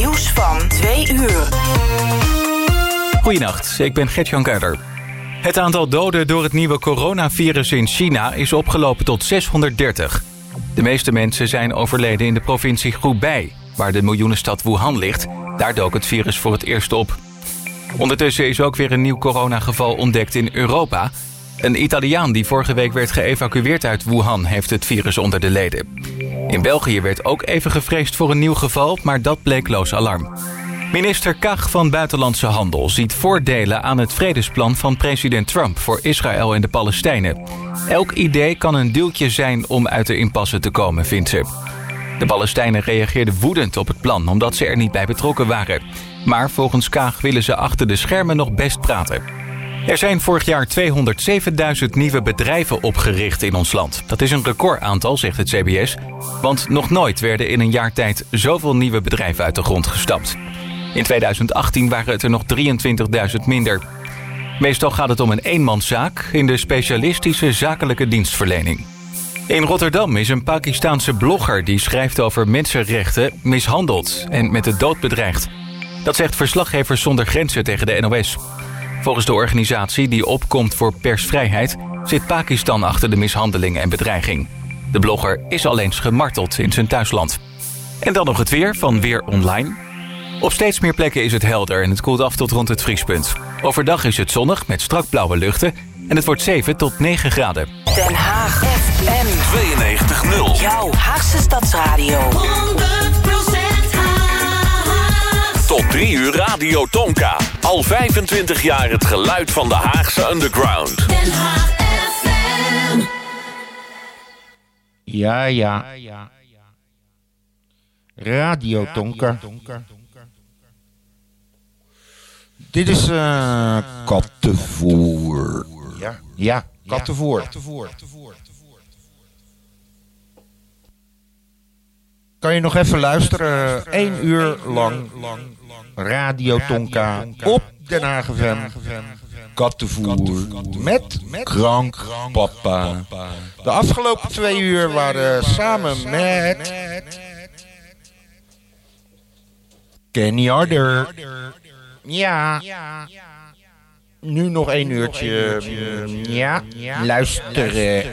nieuws van 2 uur. Goedenacht, ik ben Gert-Jan Kuijer. Het aantal doden door het nieuwe coronavirus in China is opgelopen tot 630. De meeste mensen zijn overleden in de provincie Hubei, waar de miljoenenstad Wuhan ligt. Daar dook het virus voor het eerst op. Ondertussen is ook weer een nieuw coronageval ontdekt in Europa. Een Italiaan die vorige week werd geëvacueerd uit Wuhan heeft het virus onder de leden. In België werd ook even gevreesd voor een nieuw geval, maar dat bleek loos alarm. Minister Kaag van Buitenlandse Handel ziet voordelen aan het vredesplan van president Trump voor Israël en de Palestijnen. Elk idee kan een duwtje zijn om uit de impasse te komen, vindt ze. De Palestijnen reageerden woedend op het plan omdat ze er niet bij betrokken waren. Maar volgens Kaag willen ze achter de schermen nog best praten. Er zijn vorig jaar 207.000 nieuwe bedrijven opgericht in ons land. Dat is een recordaantal, zegt het CBS. Want nog nooit werden in een jaar tijd zoveel nieuwe bedrijven uit de grond gestampt. In 2018 waren het er nog 23.000 minder. Meestal gaat het om een eenmanszaak in de specialistische zakelijke dienstverlening. In Rotterdam is een Pakistaanse blogger die schrijft over mensenrechten mishandeld en met de dood bedreigd. Dat zegt Verslaggevers zonder Grenzen tegen de NOS. Volgens de organisatie die opkomt voor persvrijheid zit Pakistan achter de mishandeling en bedreiging. De blogger is al eens gemarteld in zijn thuisland. En dan nog het weer van Weer Online. Op steeds meer plekken is het helder en het koelt af tot rond het vriespunt. Overdag is het zonnig met strak blauwe luchten en het wordt 7 tot 9 graden. Den Haag FM 92.0. Jouw Haagse Stadsradio. 100% Haag. Tot 3 uur Radio Tonka. Al 25 jaar het geluid van de Haagse underground. Den Haag FM. Ja. Radio Tonka. Dit is kattenvoer. Ja, kattenvoer. Kan je nog even luisteren? 1 uur lang Radio Tonka op Den Haag FM. Kattenvoer met Krank Papa. De afgelopen 2 uur waren samen met Kenny Harder. Ja. Nu nog 1 uurtje. Ja. Luisteren.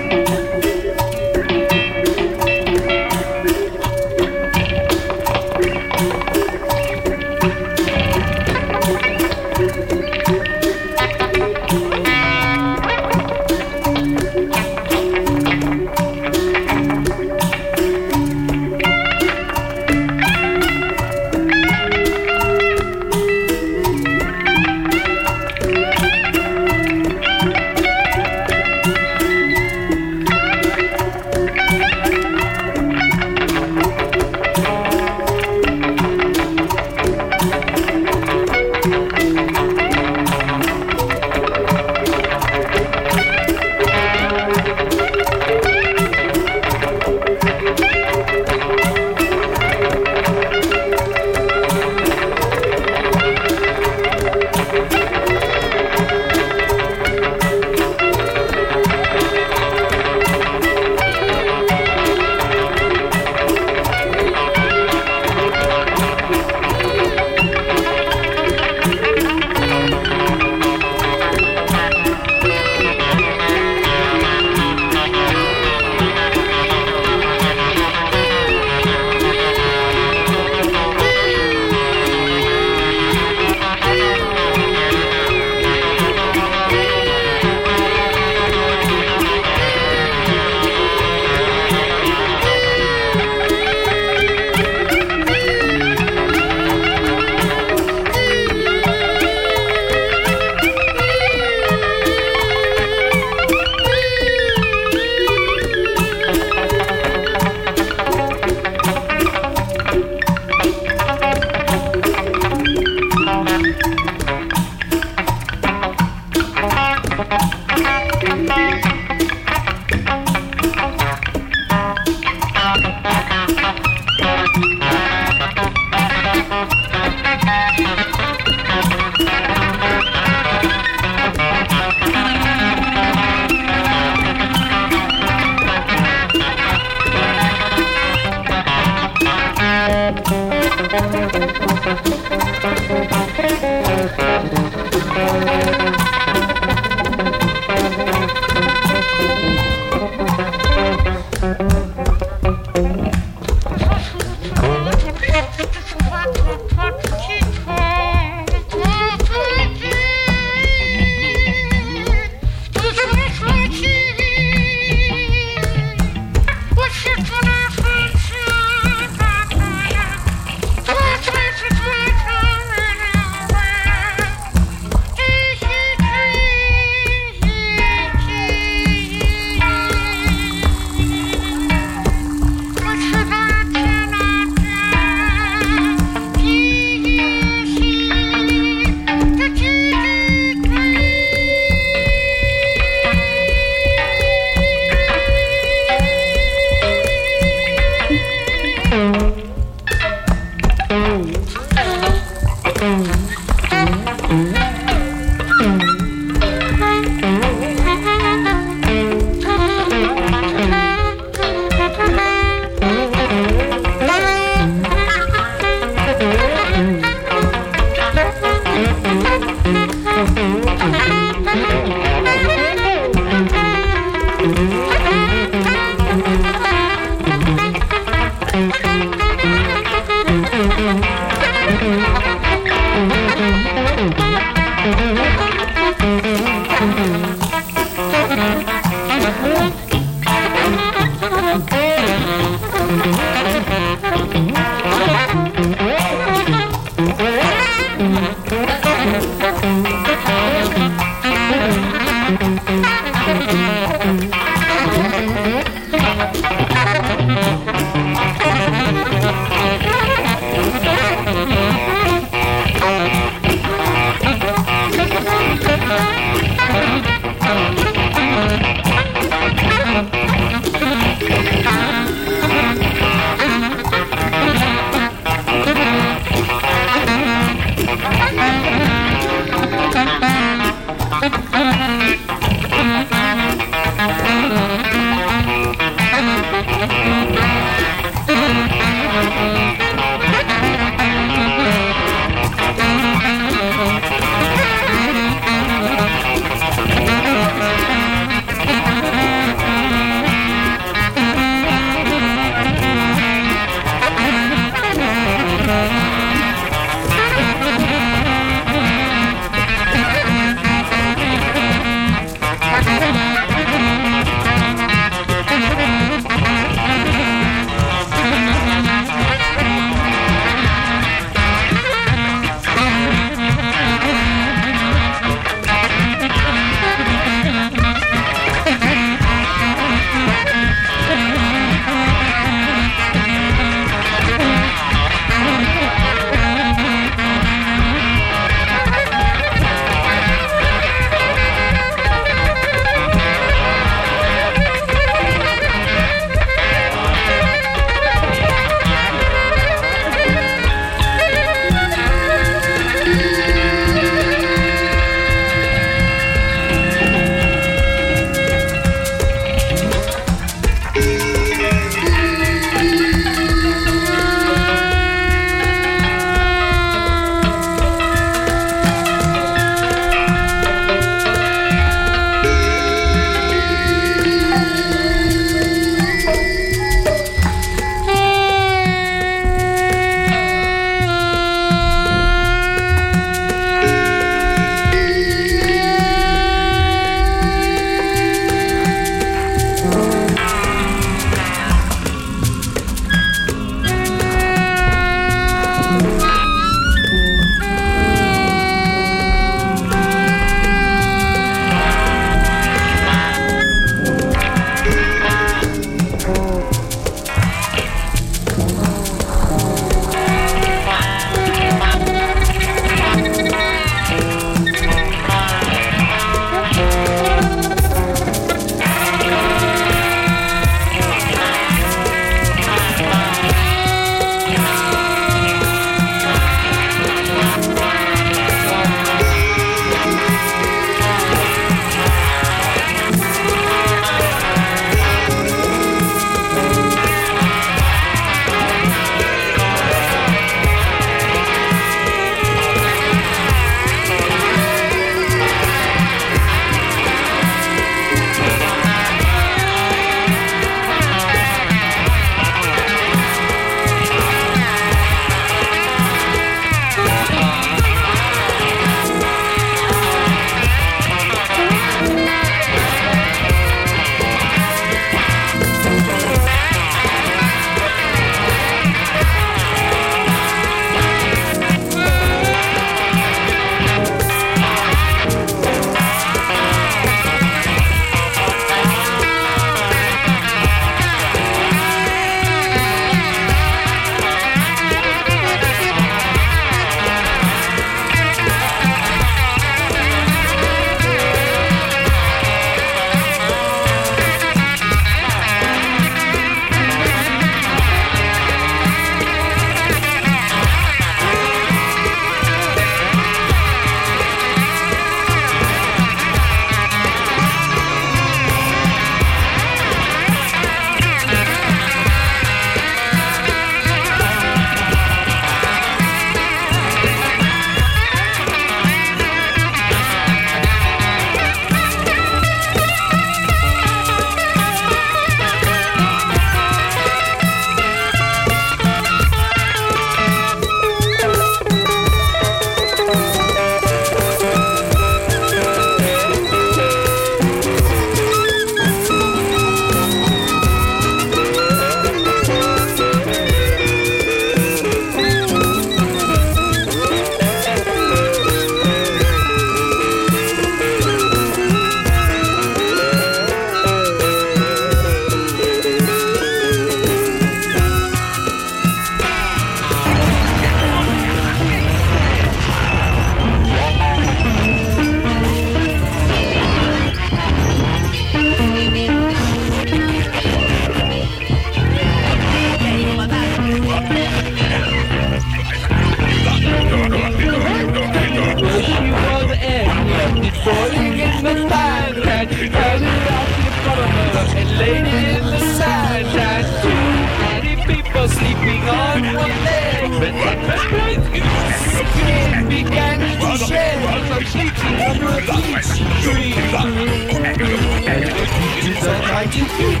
lady in the sunshine. Too many people sleeping on one leg. But the skin began to shed as I'm sleeping under a peach tree. And the peaches are trying to keep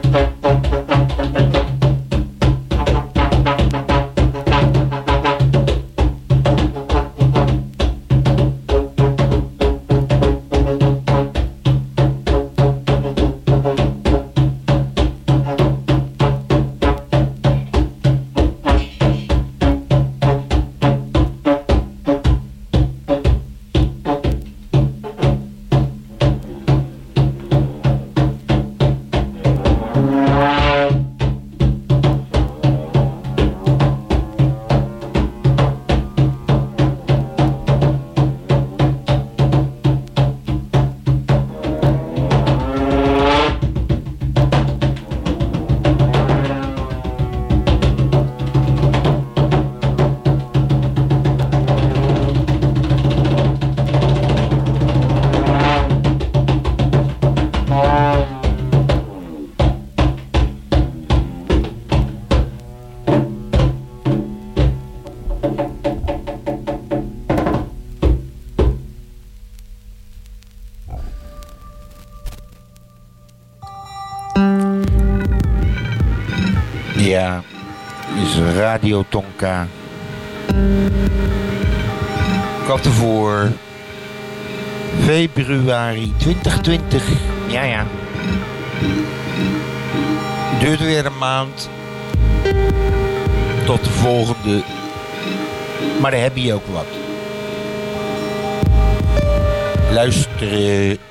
Ja, is Radio Tonka. Kattenvoer. Februari 2020. Ja. Duurt weer een maand. Tot de volgende. Maar dan heb je ook wat. Luisteren.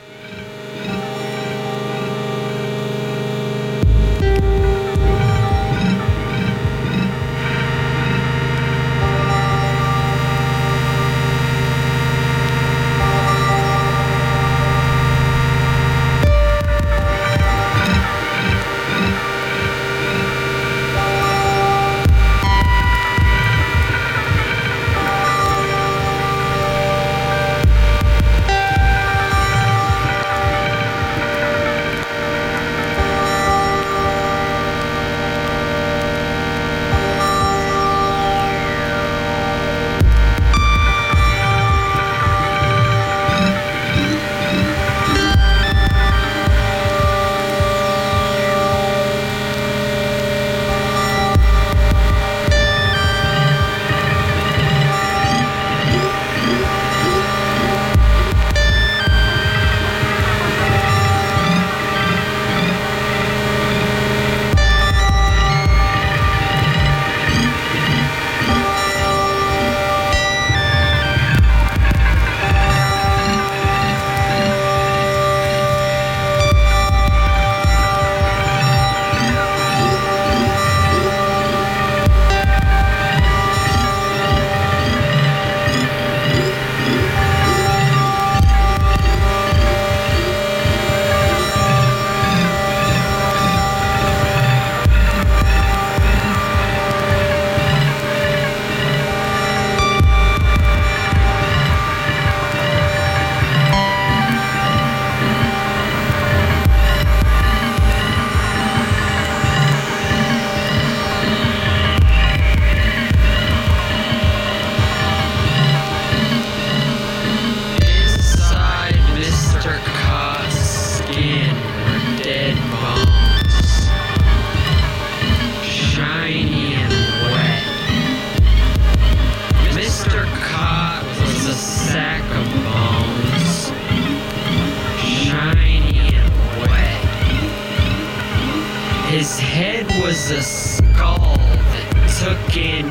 His head was a skull that took in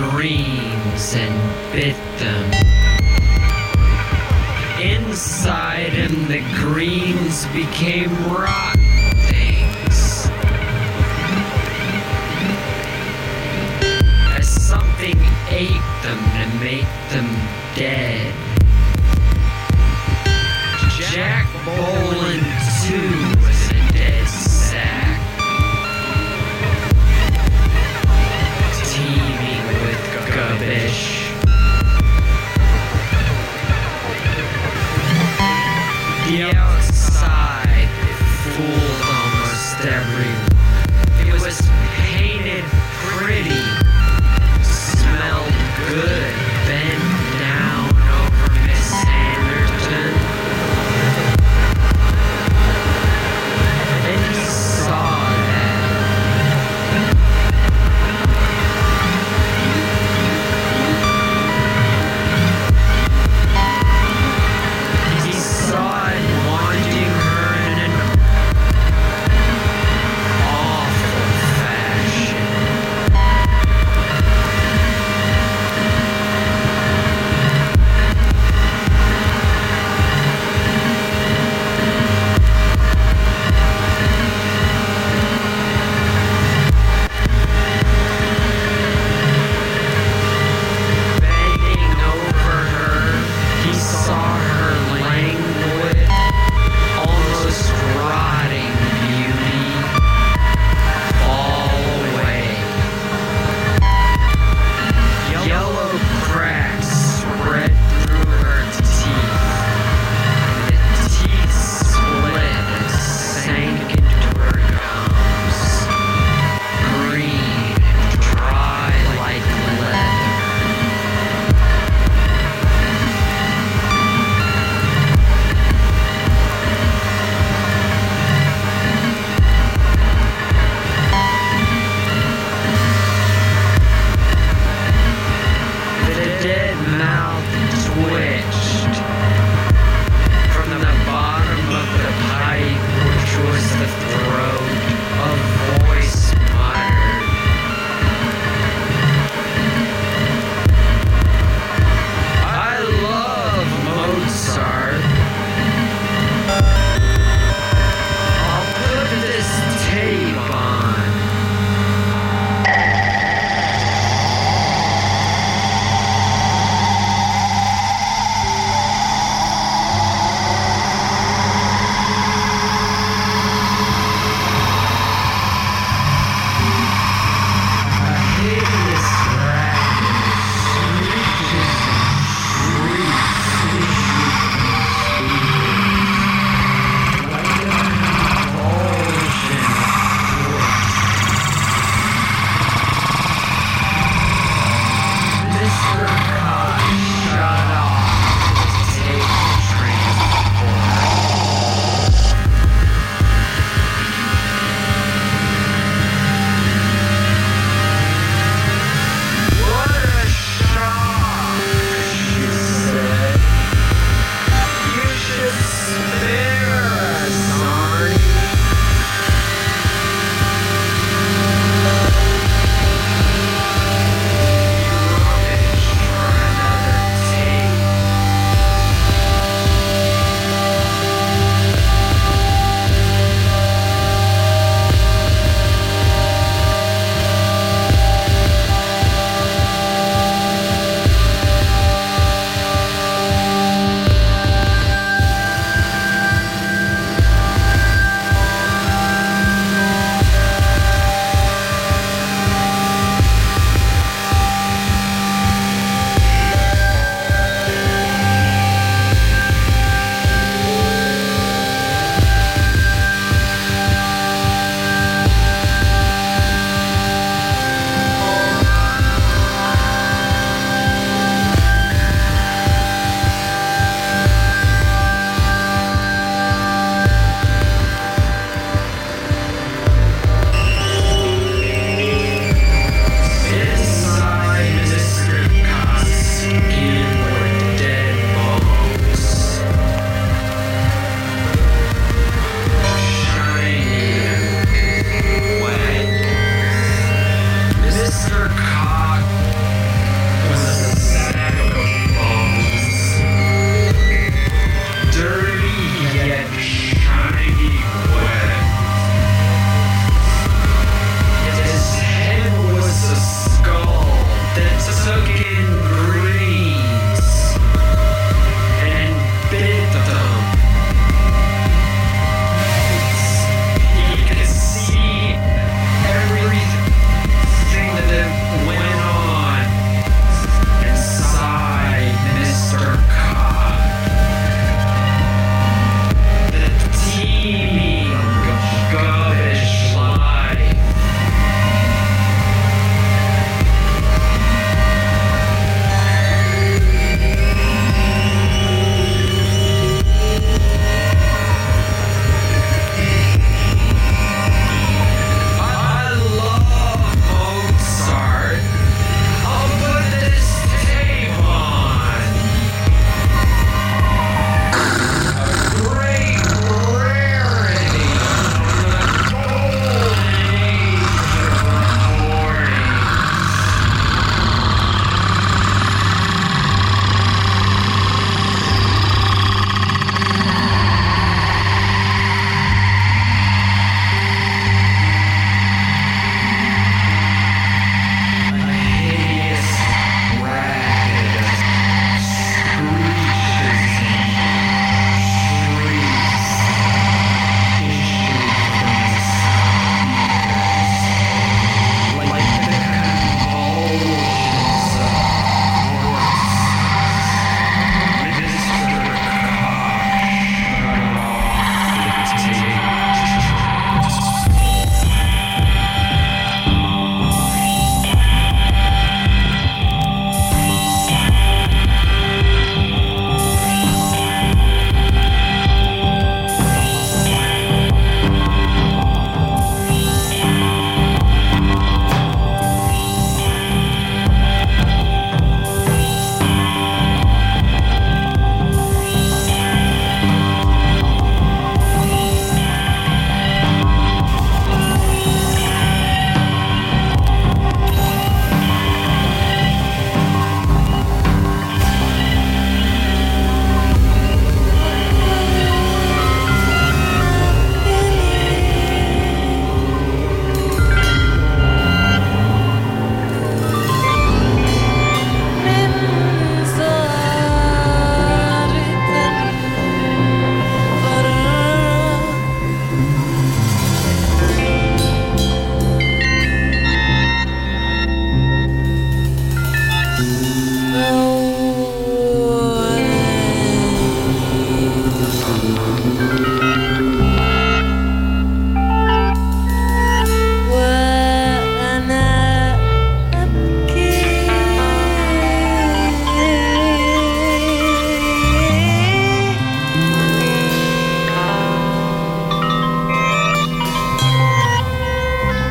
greens and bit them. Inside him, the greens became rotten things. As something ate them to make them dead. Jack Boland, too, was a dead sack. Teeming with gubbish. The outside fool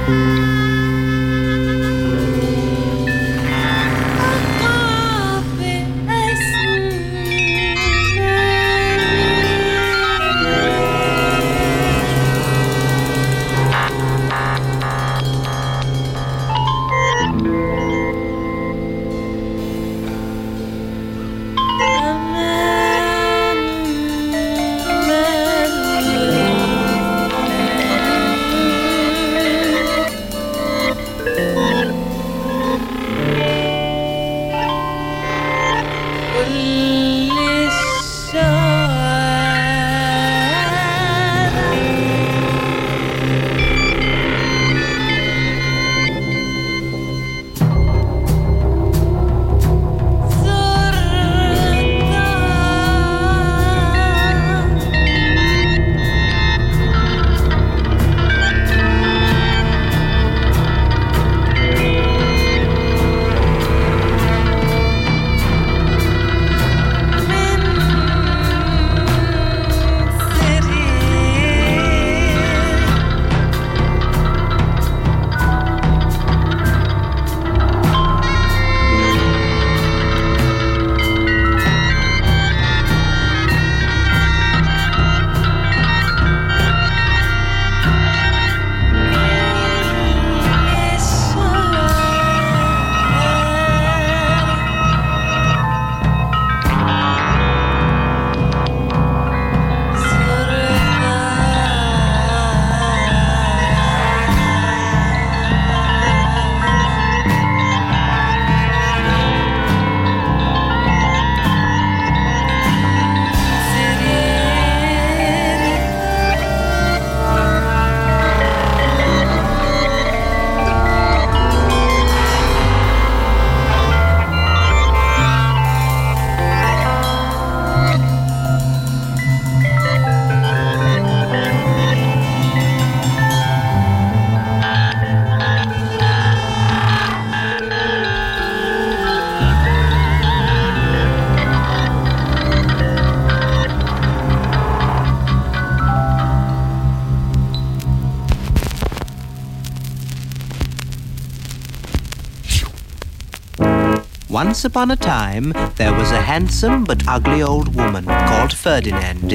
Once upon a time, there was a handsome but ugly old woman called Ferdinand.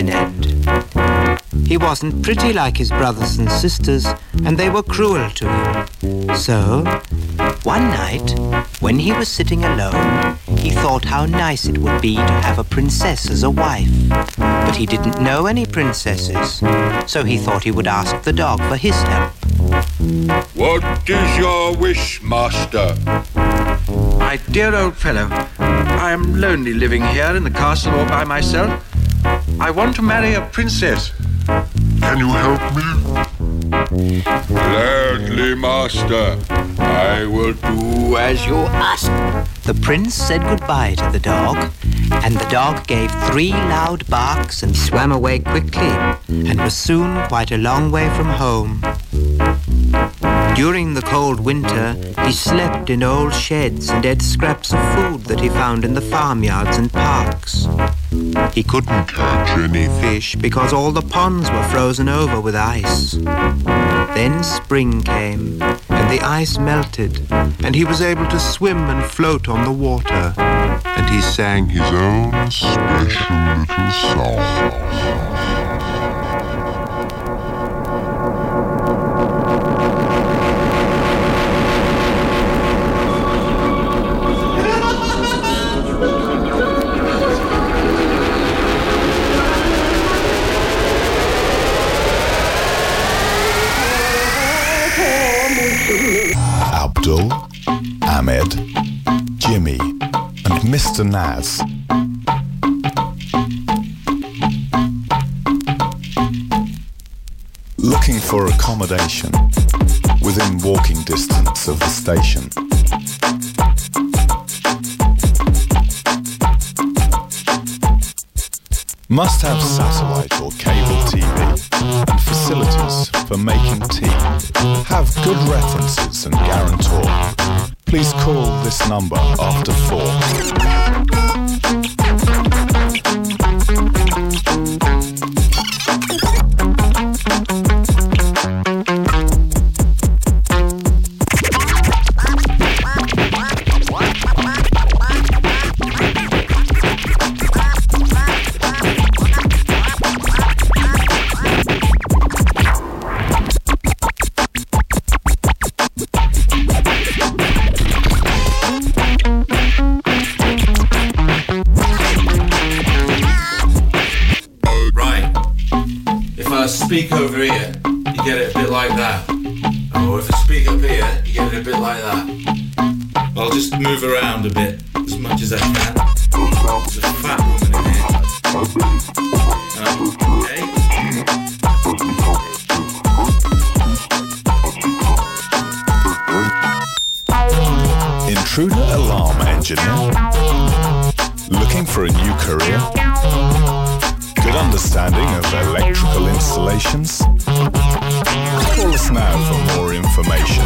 He wasn't pretty like his brothers and sisters, and they were cruel to him. So, one night, when he was sitting alone, he thought how nice it would be to have a princess as a wife. But he didn't know any princesses, so he thought he would ask the dog for his help. What is your wish, master? My dear old fellow, I am lonely living here in the castle all by myself. I want to marry a princess. Can you help me? Gladly, master. I will do as you ask. The prince said goodbye to the dog, and the dog gave 3 loud barks and swam away quickly, and was soon quite a long way from home. During the cold winter, he slept in old sheds and ate scraps of food that he found in the farmyards and parks. He couldn't catch any fish because all the ponds were frozen over with ice. Then spring came, and the ice melted, and he was able to swim and float on the water. And he sang his own special little song. Abdul, Ahmed, Jimmy, and Mr. Naz. Looking for accommodation within walking distance of the station. Must have satellite or cable TV and facilities for making tea. Have good references and guarantor. Please call this number after 4. speak over here, you get it a bit like that. Or if I speak up here, you get it a bit like that. I'll just move around a bit as much as I can. There's a fat woman in here. Okay. Intruder alarm engineer. Looking for a new career? Good understanding of electrical installations? Call us now for more information.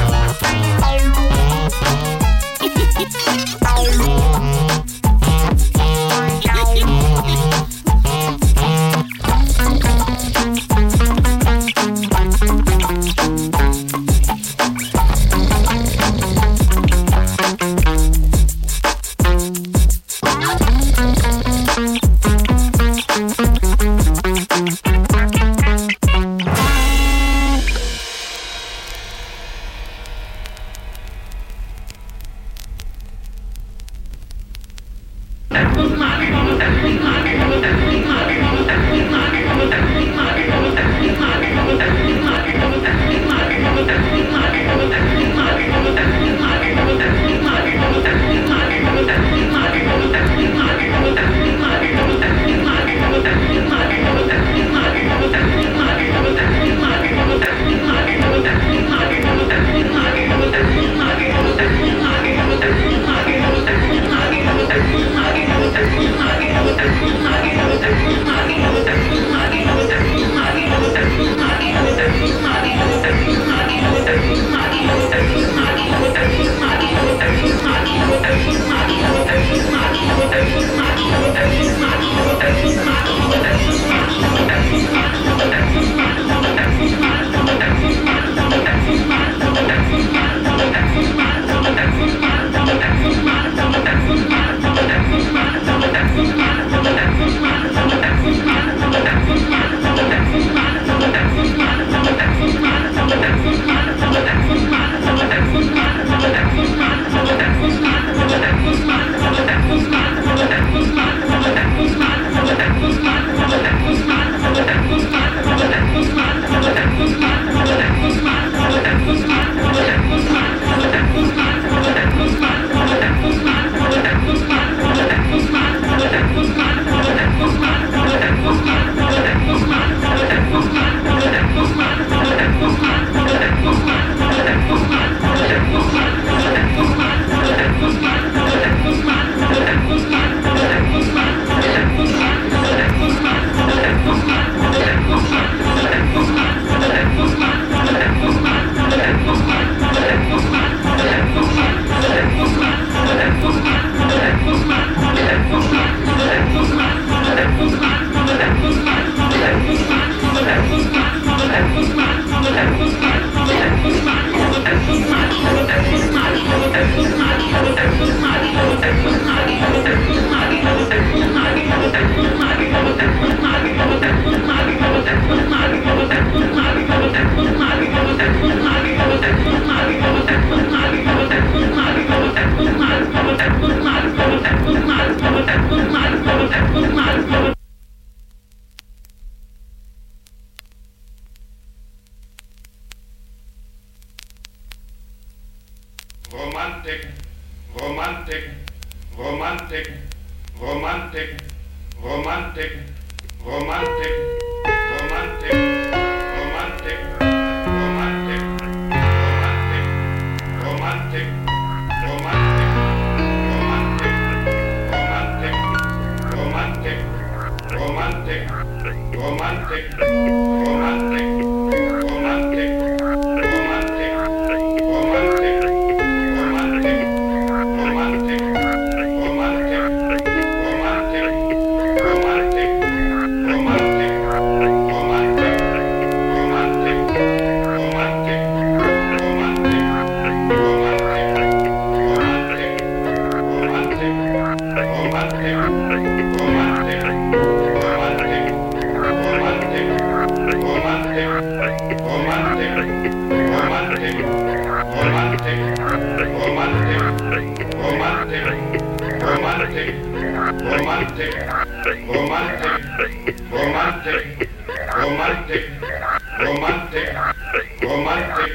Romantik, Romantik,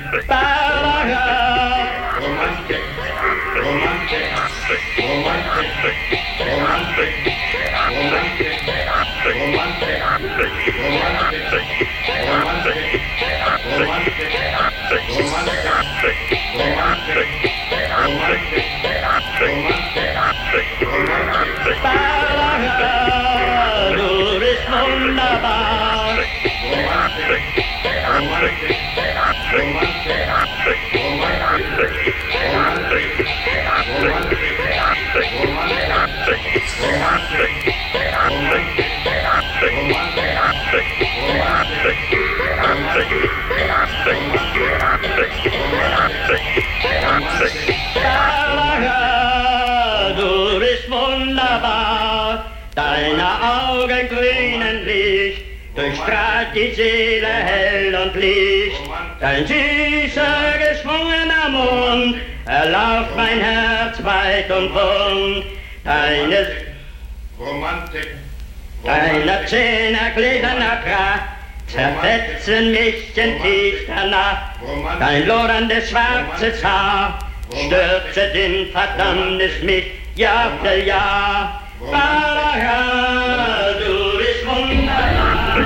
Romantik, Romantik, Romantik, Romantik, Romantik, Romantik, Romantik, Romantik, Du bist wunderbar. Romantik, Romantik, Romantik, Romantik, Du bist wunderbar, deine Augen grünen Licht, durchstrahlt die Seele hell und licht. Dein süßer, geschwungener Mund erlaubt mein Herz weit und wund. Deine Zähne gliederner Pracht zerfetzen mich in tiefster Nacht. Dein loderndes schwarzes Haar stürzet in Verdammnis mich Jahr für Jahr. Barbara, du bist wunderbar.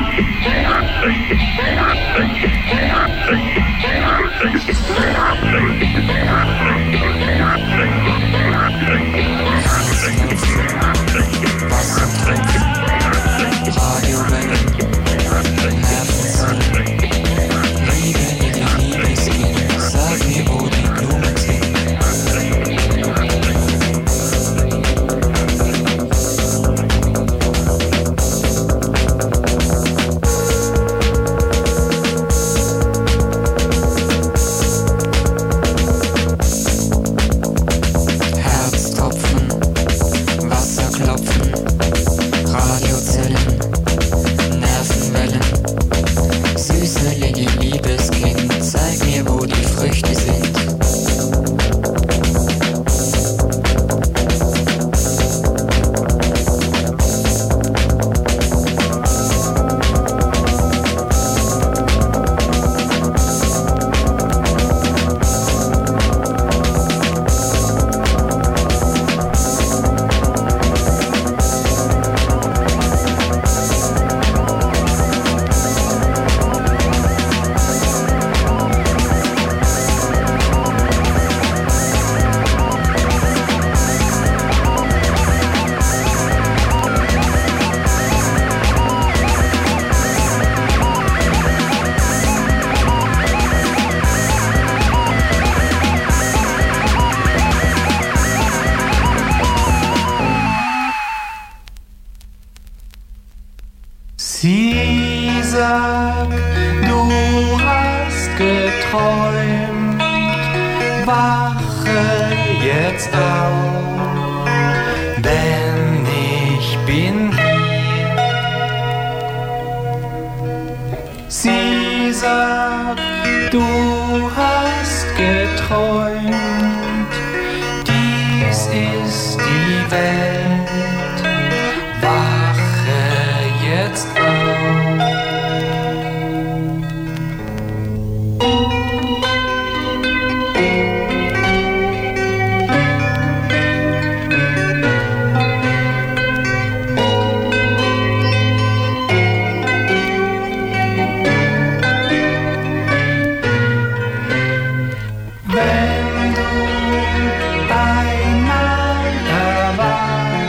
Radiowellen, Nervenzellen, Liebe, Liebeskind, sag mir, wo die Blumen sind. Herztropfen, Wasserklopfen, Radiozellen, Nervenwellen. Süße Lilly, Liebeskind, zeig mir, wo die Früchte sind. Sie sagt, du hast geträumt, wache jetzt auf, denn ich bin hier. Sie sagt, du hast geträumt, dies ist die Welt, wache jetzt auf. Wenn du einmal erwacht,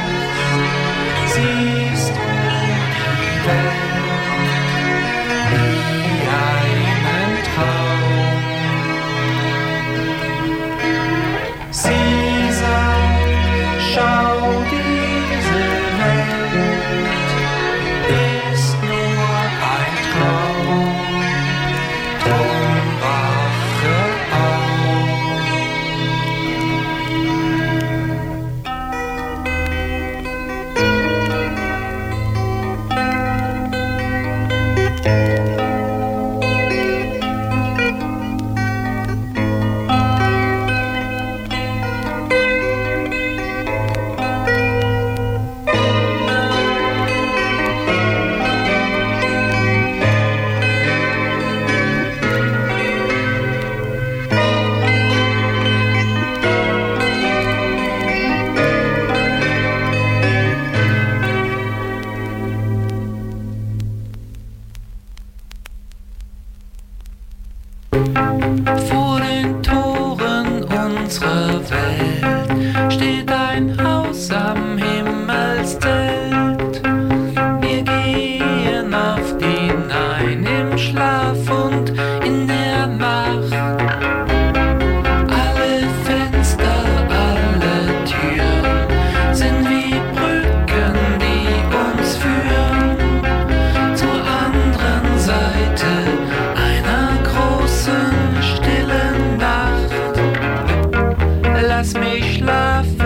lass mich schlafen.